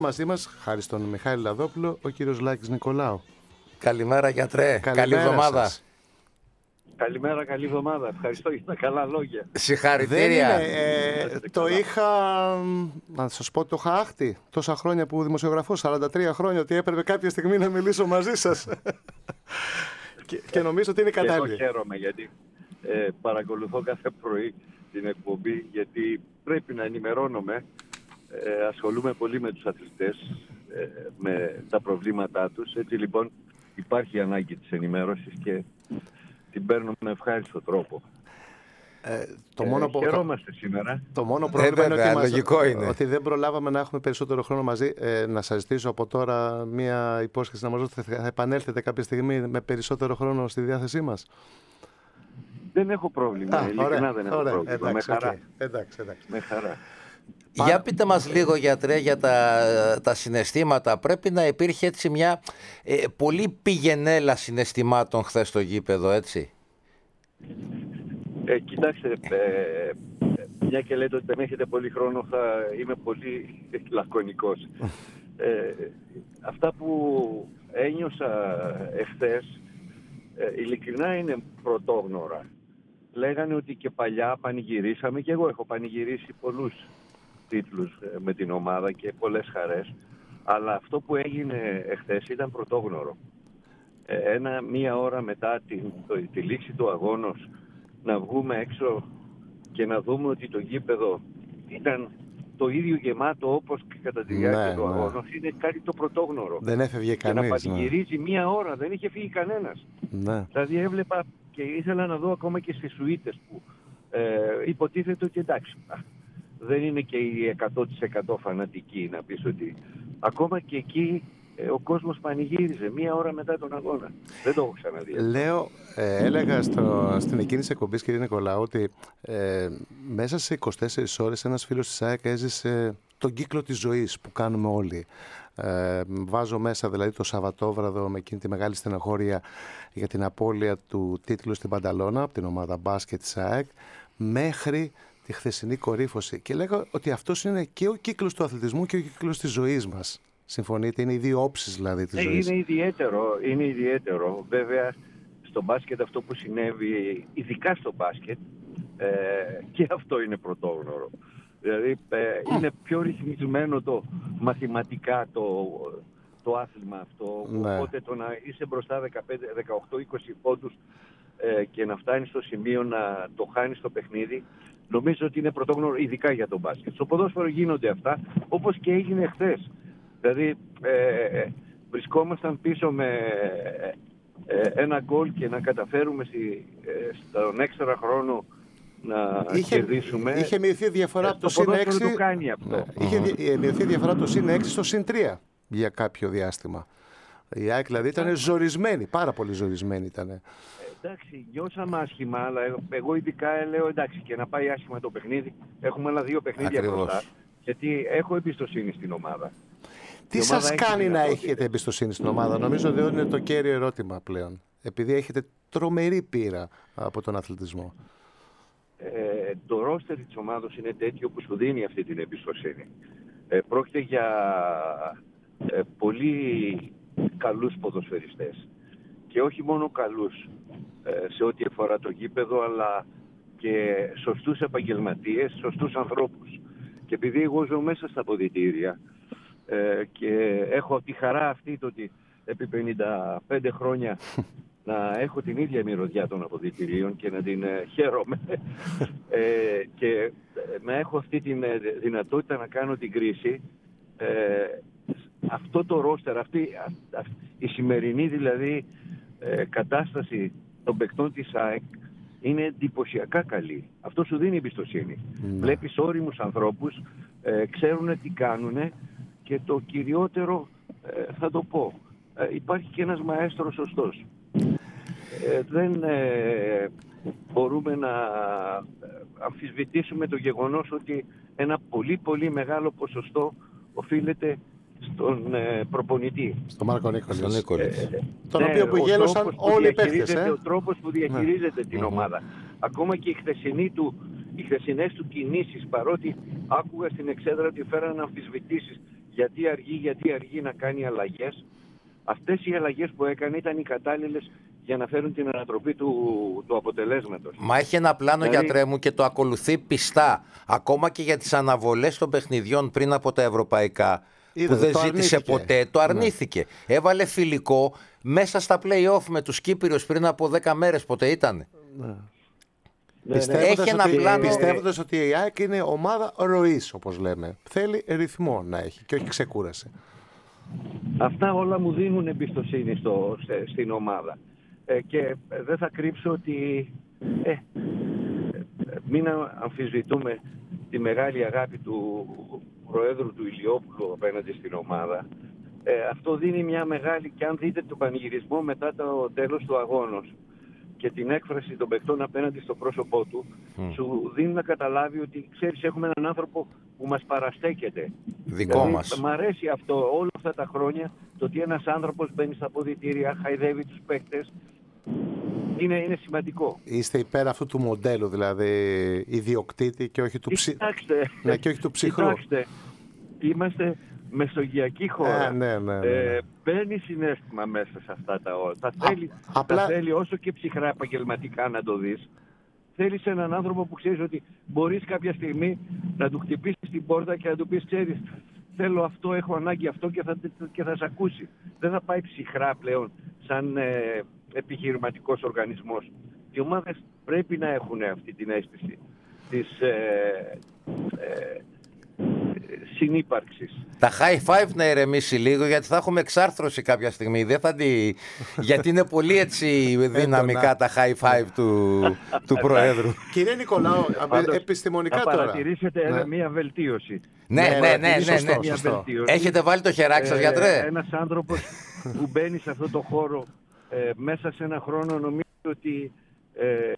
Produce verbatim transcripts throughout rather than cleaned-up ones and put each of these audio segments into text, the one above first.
Μαζί μας, χάρη στον Μιχάλη Λαδόπουλο, ο κύριος Λάκης Νικολάου. Καλημέρα γιατρέ, Καλημέρα καλή εβδομάδα. σας. Καλημέρα, καλή εβδομάδα. Ευχαριστώ για τα καλά λόγια. Συγχαρητήρια. Δεν είναι, ε, το είχα, να σας πω, το είχα άχτη τόσα χρόνια που δημοσιογραφώ, σαράντα τρία χρόνια, ότι έπρεπε κάποια στιγμή να μιλήσω μαζί σας. και, και νομίζω ότι είναι κατάλληλο. Και εγώ χαίρομαι γιατί ε, παρακολουθώ κάθε πρωί την εκπομπή, γιατί πρέπει να ενημερώνομαι. Ε, ασχολούμαι πολύ με τους αθλητές, ε, με τα προβλήματά τους. Έτσι λοιπόν υπάρχει ανάγκη της ενημέρωσης και την παίρνω με ευχάριστο τρόπο. Ε, το μόνο ε, που... χαιρόμαστε σήμερα. Το μόνο πρόβλημα ε, είναι, βέβαια, ότι, λογικό μας... είναι ότι δεν προλάβαμε να έχουμε περισσότερο χρόνο μαζί. Ε, να σας ζητήσω από τώρα μία υπόσχεση να μας δώσετε. Θα επανέλθετε κάποια στιγμή με περισσότερο χρόνο στη διάθεσή μας. Δεν έχω πρόβλημα. Α, ειλικρινά ωραία, δεν έχω ωραία, πρόβλημα. εντάξει, με χαρά. okay. εντάξει, εντάξει. Με χαρά. Για πείτε μας λίγο γιατρέ για τα, τα συναισθήματα. Πρέπει να υπήρχε έτσι μια ε, πολύ πηγενέλα συναισθημάτων χθες στο γήπεδο, έτσι. Ε, κοιτάξτε, ε, μια και λέτε ότι δεν έχετε πολύ χρόνο, θα είμαι πολύ λακωνικός. Ε, αυτά που ένιωσα εχθές, ε, ειλικρινά είναι πρωτόγνωρα. Λέγανε ότι και παλιά πανηγυρίσαμε, και εγώ έχω πανηγυρίσει πολλούς τίτλους με την ομάδα και πολλές χαρές, αλλά αυτό που έγινε εχθές ήταν πρωτόγνωρο. Ε, ένα, μία ώρα μετά την, το, τη λήξη του αγώνος να βγούμε έξω και να δούμε ότι το γήπεδο ήταν το ίδιο γεμάτο όπως και κατά τη διάρκεια ναι, του ναι. αγώνος, είναι κάτι το πρωτόγνωρο. Δεν έφευγε κανείς. Και να πανηγυρίζει ναι. μία ώρα, δεν είχε φύγει κανένας. Ναι. Δηλαδή έβλεπα και ήθελα να δω ακόμα και στις σουίτες που ε, υποτίθεται ότι εντάξει, δεν είναι και οι εκατό τοις εκατό φανατικοί, να πεις ότι ακόμα και εκεί ε, ο κόσμος πανηγύριζε μία ώρα μετά τον αγώνα. Δεν το έχω ξαναδεί. Λέω, ε, έλεγα στο, στην εκείνη της εκπομπής, κύριε Νικολάου, ότι ε, μέσα σε είκοσι τέσσερις ώρες ένας φίλος της ΑΕΚ έζησε τον κύκλο της ζωής που κάνουμε όλοι. Ε, βάζω μέσα δηλαδή το Σαββατόβραδο με εκείνη τη μεγάλη στενοχώρια για την απώλεια του τίτλου στην Πανταλώνα από την ομάδα μπάσκετ της ΑΕΚ, μέχρι τη χθεσινή κορύφωση. Και λέγω ότι αυτός είναι και ο κύκλος του αθλητισμού και ο κύκλος της ζωής μας. Συμφωνείτε, είναι οι δύο όψεις δηλαδή της ε, ζωής. Είναι ιδιαίτερο, είναι ιδιαίτερο. Βέβαια, στο μπάσκετ αυτό που συνέβη, ειδικά στο μπάσκετ, ε, και αυτό είναι πρωτόγνωρο. Δηλαδή, ε, είναι πιο ρυθμισμένο το μαθηματικά το, το άθλημα αυτό. Ναι. Οπότε το να είσαι μπροστά δεκαπέντε, δεκαοκτώ, είκοσι πόντους ε, και να φτάνεις στο σημείο να το χάνεις το παιχνίδι, νομίζω ότι είναι πρωτόγνωρο ειδικά για τον μπάσκετ. Στο ποδόσφαιρο γίνονται αυτά, όπως και έγινε χθες. Δηλαδή, ε, βρισκόμασταν πίσω με ε, ένα γκολ και να καταφέρουμε στη, ε, στον έξτρα χρόνο να είχε, κερδίσουμε. Είχε μειωθεί διαφορά από το συν έξι. Το κάνει αυτό. Ναι. Είχε μειωθεί διαφορά από το συν έξι στο συν τρία για κάποιο διάστημα. Η ΑΕΚ δηλαδή ήταν ζορισμένη, πάρα πολύ ζορισμένη ήταν. Ε, εντάξει, νιώσαμε άσχημα, αλλά εγώ ειδικά λέω εντάξει, και να πάει άσχημα το παιχνίδι. Έχουμε άλλα δύο παιχνίδια μπροστά. Γιατί έχω εμπιστοσύνη στην ομάδα. Τι σας κάνει να έχετε εμπιστοσύνη στην ομάδα? Νομίζω ότι είναι το κέριο ερώτημα πλέον. Επειδή έχετε τρομερή πείρα από τον αθλητισμό. Ε, το ρόστερ της ομάδας είναι τέτοιο που σου δίνει αυτή την εμπιστοσύνη. Ε, πρόκειται για ε, πολύ καλούς ποδοσφαιριστές. Και όχι μόνο καλούς ε, σε ό,τι αφορά το γήπεδο, αλλά και σωστούς επαγγελματίες, σωστούς ανθρώπους. Και επειδή εγώ ζω μέσα στα αποδυτήρια ε, και έχω τη χαρά αυτή το ότι επί πενήντα πέντε χρόνια να έχω την ίδια μυρωδιά των αποδυτηρίων και να την ε, χαίρομαι ε, και να έχω αυτή τη δυνατότητα να κάνω την κρίση, ε, αυτό το ρόστερ, αυτή, α, η σημερινή δηλαδή ε, κατάσταση των παικτών της ΑΕΚ είναι εντυπωσιακά καλή. Αυτό σου δίνει εμπιστοσύνη. Mm. Βλέπεις όριμους ανθρώπους, ε, ξέρουν τι κάνουν και το κυριότερο ε, θα το πω. Ε, υπάρχει και ένας μαέστρος σωστός. Ε, δεν ε, μπορούμε να αμφισβητήσουμε το γεγονός ότι ένα πολύ πολύ μεγάλο ποσοστό οφείλεται στον ε, προπονητή. Στον Μάρκο Νίκολη. Ε, τον ναι, οποίο που γέλωσαν όλοι οι παίκτες. Ε? Ο τρόπος που διαχειρίζεται ναι. την mm-hmm. ομάδα. Ακόμα και οι, χθεσινοί του, οι χθεσινές του κινήσεις, παρότι άκουγα στην εξέδρα ότι φέραν αμφισβητήσεις γιατί αργεί, γιατί αργεί να κάνει αλλαγές. Αυτές οι αλλαγές που έκανε ήταν οι κατάλληλες για να φέρουν την ανατροπή του, του αποτελέσματος. Μα έχει ένα πλάνο, δηλαδή, γιατρέ μου, και το ακολουθεί πιστά. Ακόμα και για τις αναβολές των παιχνιδιών πριν από τα ευρωπαϊκά, Είδατε, που δεν ζήτησε αρνήθηκε. ποτέ, το αρνήθηκε. Ναι. Έβαλε φιλικό μέσα στα play-off με τους Κύπριους πριν από δέκα μέρες, ποτέ ήταν. Ναι. Πιστεύοντας, έχει ότι, πλάνο... πιστεύοντας ότι η ΑΕΚ είναι ομάδα ροής, όπως λέμε. Θέλει ρυθμό να έχει και όχι ξεκούραση. Αυτά όλα μου δίνουν εμπιστοσύνη στο, στην ομάδα. Ε, και δεν θα κρύψω ότι ε, μην αμφισβητούμε τη μεγάλη αγάπη του Προέδρου του Ηλιόπουλου απέναντι στην ομάδα. Ε, αυτό δίνει μια μεγάλη, και αν δείτε τον πανηγυρισμό μετά το τέλος του αγώνος και την έκφραση των παικτών απέναντι στο πρόσωπό του, mm. σου δίνει να καταλάβει ότι, ξέρεις, έχουμε έναν άνθρωπο που μας παραστέκεται. Δικό δηλαδή, μας. Μ' αρέσει αυτό όλα αυτά τα χρόνια, το ότι ένας άνθρωπος μπαίνει στα αποδυτήρια, χαϊδεύει τους παίκτες. Είναι, είναι σημαντικό. Είστε υπέρ αυτού του μοντέλου, δηλαδή ιδιοκτήτη και όχι του, ψυ... ναι, και όχι του ψυχρού. Κοιτάξτε, είμαστε μεσογειακή χώρα. Ε, ναι, ναι, ναι. Ε, παίρνει συναίσθημα μέσα σε αυτά τα όλα. Τα θέλει, Α, απλά... τα θέλει όσο και ψυχρά επαγγελματικά να το δεις. Θέλεις έναν άνθρωπο που ξέρεις ότι μπορείς κάποια στιγμή να του χτυπήσεις την πόρτα και να του πεις, ξέρεις, θέλω αυτό, έχω ανάγκη αυτό, και θα, και θα σε ακούσει. Δεν θα πάει ψυχρά πλέον σαν ε, επιχειρηματικός οργανισμός. Οι ομάδες πρέπει να έχουν αυτή την αίσθηση της ε, ε, συνύπαρξης. Τα high five να ηρεμήσει λίγο, γιατί θα έχουμε εξάρθρωση κάποια στιγμή. Δεν θα τη... γιατί είναι πολύ έτσι δυναμικά τα high five του, του Προέδρου. Κύριε Νικολάου, επιστημονικά θα τώρα. Θα παρατηρήσετε ναι. μια βελτίωση. Ναι, ναι, ναι, ναι, ναι, ναι. Μια βελτίωση. Έχετε βάλει το χεράκι σας, γιατρέ. Ε, ένας άνθρωπος που μπαίνει σε αυτό το χώρο ε, μέσα σε ένα χρόνο, νομίζω ότι ε,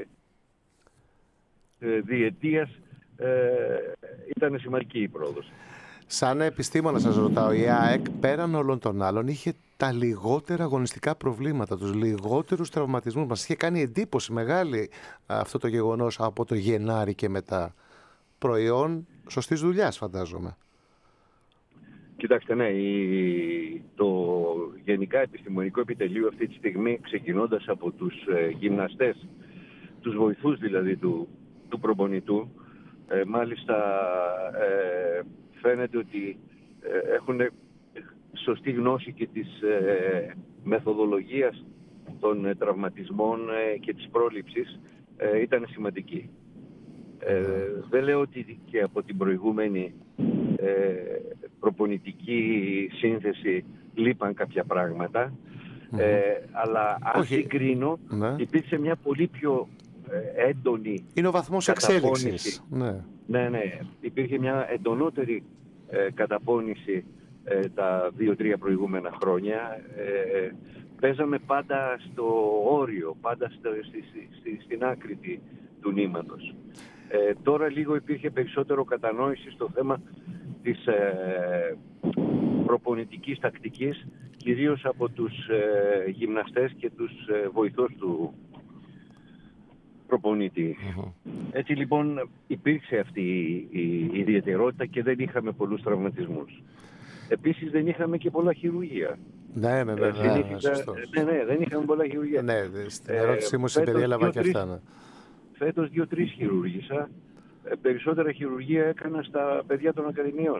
ε, διετίας ε, ήταν σημαντική η πρόοδος. Σαν επιστήμονα σας ρωτάω, η ΑΕΚ πέραν όλων των άλλων είχε τα λιγότερα αγωνιστικά προβλήματα, τους λιγότερους τραυματισμούς. Μας είχε κάνει εντύπωση μεγάλη αυτό το γεγονός από το Γενάρη και μετά. Προϊόν σωστής δουλειάς, φαντάζομαι. Κοιτάξτε, ναι, η, το Γενικά Επιστημονικό Επιτελείο αυτή τη στιγμή, ξεκινώντας από τους ε, γυμναστές, τους βοηθούς δηλαδή του, του προπονητού, ε, μάλιστα ε, φαίνεται ότι ε, έχουν σωστή γνώση και της ε, μεθοδολογίας των ε, τραυματισμών ε, και της πρόληψης, ε, ήταν σημαντική. Ε, δεν λέω ότι και από την προηγούμενη ε, προπονητική σύνθεση λείπαν κάποια πράγματα, mm-hmm. ε, αλλά αν Όχι. συγκρίνω, ναι. υπήρξε μια πολύ πιο ε, έντονη είναι ο βαθμός εξέλιξης. Ναι. ναι, ναι. Υπήρχε μια εντονότερη ε, καταπώνηση ε, τα δύο-τρία προηγούμενα χρόνια. Ε, παίζαμε πάντα στο όριο, πάντα στο, στη, στη, στην άκρη του νήματος. Ε, τώρα λίγο υπήρχε περισσότερο κατανόηση στο θέμα της ε, προπονητικής τακτικής, κυρίως από τους ε, γυμναστές και τους ε, βοηθούς του προπονητή. Mm-hmm. Έτσι λοιπόν υπήρξε αυτή η, η, η ιδιαιτερότητα και δεν είχαμε πολλούς τραυματισμούς. Επίσης δεν είχαμε και πολλά χειρουργία. Ναι, ναι, ναι, ναι, ναι, ναι, ναι, δεν είχαμε πολλά χειρουργία. Ναι, στην ερώτησή μου συμπεριέλαβα και αυτά. Ναι. Φέτος δύο-τρεις χειρούργησα. Ε, περισσότερα χειρουργία έκανα στα παιδιά των ακαδημιών.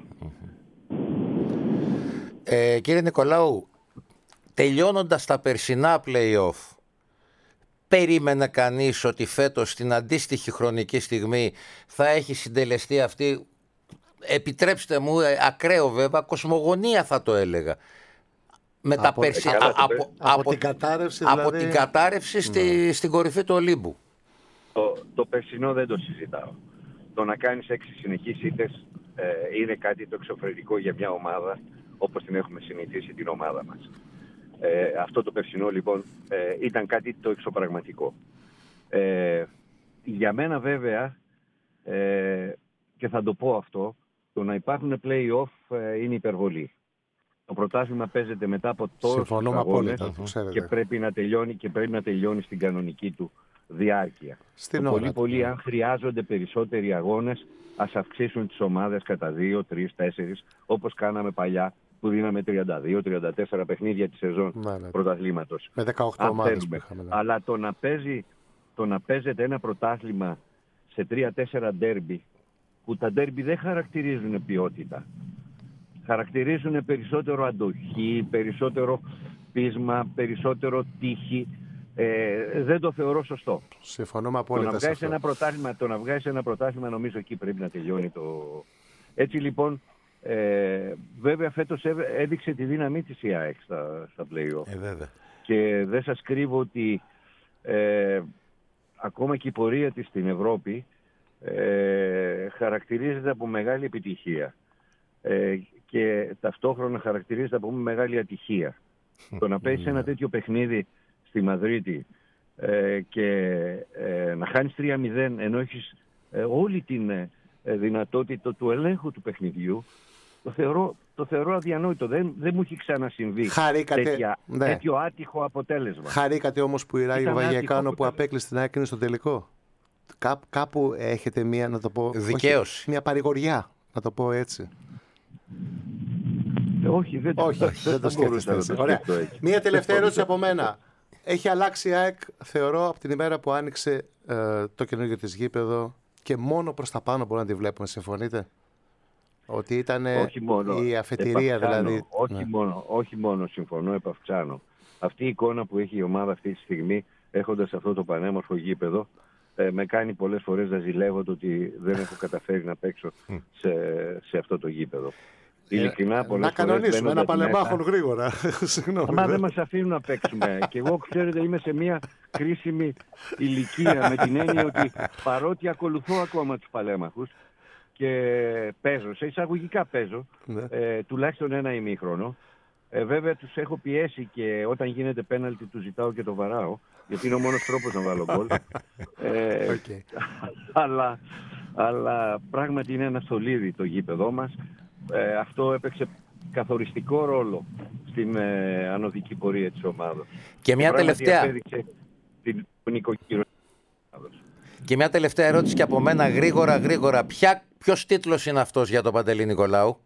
Ε, κύριε Νικολάου, τελειώνοντας τα περσινά play-off, περίμενε κανείς ότι φέτος στην αντίστοιχη χρονική στιγμή θα έχει συντελεστεί αυτή, επιτρέψτε μου, ακραίο βέβαια, κοσμογονία θα το έλεγα, με τα από, περσι... καλά, α, από, από, από την κατάρρευση, από δηλαδή... την κατάρρευση στη, ναι. στην κορυφή του Ολύμπου. Το, το περσινό δεν το συζητάω. Το να κάνεις έξι συνεχείς ήττες ε, είναι κάτι το εξωφρενικό για μια ομάδα, όπως την έχουμε συνηθίσει την ομάδα μας. Ε, αυτό το περσινό λοιπόν ε, ήταν κάτι το εξωπραγματικό. Ε, για μένα βέβαια, ε, και θα το πω αυτό, το να υπάρχουν play-off ε, είναι υπερβολή. Το πρωτάθλημα παίζεται μετά από τόσους αγώνες και πρέπει να τελειώνει και πρέπει να τελειώνει στην κανονική του διάρκεια. Στην το ώρα πολύ του, πολύ, ναι. αν χρειάζονται περισσότεροι αγώνες, ας αυξήσουν τις ομάδες κατά δύο, τρία, τέσσερα, όπως κάναμε παλιά, που δίναμε τριάντα δύο τριάντα τέσσερα παιχνίδια τη σεζόν Ναι, ναι. πρωταθλήματος. Με δεκαοκτώ Αν ομάδες θέλουμε. που είχαμε. Ναι. Αλλά το να, παίζει, το να παίζεται ένα πρωτάθλημα σε τρία τέσσερα ντέρμπι, που τα ντέρμπι δεν χαρακτηρίζουν ποιότητα. Χαρακτηρίζουν περισσότερο αντοχή, περισσότερο πείσμα, περισσότερο τύχη. Ε, δεν το θεωρώ σωστό. Συμφωνούμε Το απόλυτα να σε βγάζεις αυτό. ένα πρωτάθλημα, το να βγάζεις ένα πρωτάθλημα, νομίζω εκεί πρέπει να τελειώνει το... Έτσι λοιπόν, ε, βέβαια φέτος έ- έδειξε τη δύναμή της η ΑΕΚ στα, στα play-off. Ε, βέβαια. Και δεν σας κρύβω ότι ε, ακόμα και η πορεία της στην Ευρώπη ε, χαρακτηρίζεται από μεγάλη επιτυχία. Ε, και ταυτόχρονα χαρακτηρίζεται από μεγάλη ατυχία. Το να παίζεις ένα τέτοιο παιχνίδι στη Μαδρίτη ε, και ε, να χάνεις τρία μηδέν ενώ έχεις ε, όλη την ε, δυνατότητα του ελέγχου του παιχνιδιού, το θεωρώ, το θεωρώ αδιανόητο. Δεν, δεν μου έχει ξανασυμβεί Χαρήκατε, τέτοια, ναι. τέτοιο άτυχο αποτέλεσμα. Χαρήκατε όμως που η Ράγιο Ήταν Βαγιακάνο άτυχο που αποτέλεσμα. απέκλεισε την ΑΕΚ είναι στο τελικό. Κά, κάπου έχετε μία, να το πω... Δικαίωση. όχι, μία παρηγοριά, να το πω έτσι. Ε, όχι, δεν, Όχι, όχι, δεν το θα μπορούσα σκέφτεστε να έτσι. το Ωραία. σκεφτώ έτσι. Μία τελευταία Δεν ερώτηση από μπορούσα. μένα. Έχει αλλάξει η ΑΕΚ, θεωρώ, από την ημέρα που άνοιξε ε, το καινούργιο της γήπεδο και μόνο προς τα πάνω μπορούμε να τη βλέπουμε. Συμφωνείτε? Ότι ήταν Όχι μόνο, η αφετηρία επαυξάνω. δηλαδή. Όχι, Ναι. μόνο, όχι μόνο συμφωνώ, επαυξάνω. Αυτή η εικόνα που έχει η ομάδα αυτή τη στιγμή, έχοντας αυτό το πανέμορφο γήπεδο, ε, με κάνει πολλές φορές να ζηλεύω το ότι δεν έχω καταφέρει να παίξω σε, σε αυτό το γήπεδο. Ειλικρινά, Ε, πολλές να φορές κανονίσουμε ένα μπαίνοντας παλεμάχων μέσα- γρήγορα. Συγγνώμη. Μα δε. δεν μας αφήνουν να παίξουμε. Και εγώ, ξέρετε, είμαι σε μια κρίσιμη ηλικία, με την έννοια ότι παρότι ακολουθώ ακόμα τους παλέμαχους και παίζω, σε εισαγωγικά παίζω, Ναι. ε, τουλάχιστον ένα ημίχρονο. Ε, βέβαια τους έχω πιέσει και όταν γίνεται πέναλτι τους ζητάω και το βαράω, γιατί είναι ο μόνος τρόπος να βάλω γκολ. Ε, Οκ. αλλά, αλλά πράγματι είναι ένα στολίδι το γήπεδό μας. Ε, αυτό έπαιξε καθοριστικό ρόλο στην ε, ανωδική πορεία της ομάδας. Και μια Πράγματι τελευταία. απέδειξε την νοικοκύρο της ομάδας. Και μια τελευταία ερώτηση και από μένα γρήγορα γρήγορα. Ποια, ποιος τίτλος είναι αυτός για τον Παντελή Νικολάου?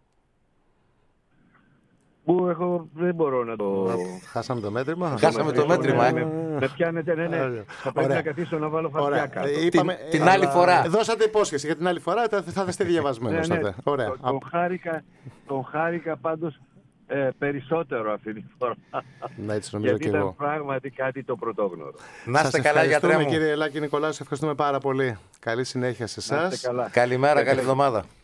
Που εγώ δεν μπορώ να το... Χάσαμε το μέτρημα. Χάσαμε το μέτρημα, ε. Με, με πιάνετε, ναι, ναι. Ωραία. Θα πρέπει Ωραία. να καθίσω να βάλω χαρτιά Ωραία. κάτω. Ε, είπαμε, Την- την ε, άλλη αλλά φορά. Δώσατε υπόσχεση για την άλλη φορά, θα, θα είστε διαβασμένος Ναι, ναι. τότε. Ωραία. Τον, τον, χάρηκα, τον χάρηκα πάντως ε, περισσότερο αυτή τη φορά. Ναι, έτσι νομίζω Γιατί και ήταν εγώ. πράγματι κάτι το πρωτόγνωρο. Να είστε Σας καλά, γιατρέ ευχαριστούμε, μου. κύριε Λάκη Νικολάου, σας ευχαριστούμε πάρα πολύ. Καλή συνέχεια σε Να εσάς. είστε καλά. Καλημέρα, καλή εβδομάδα.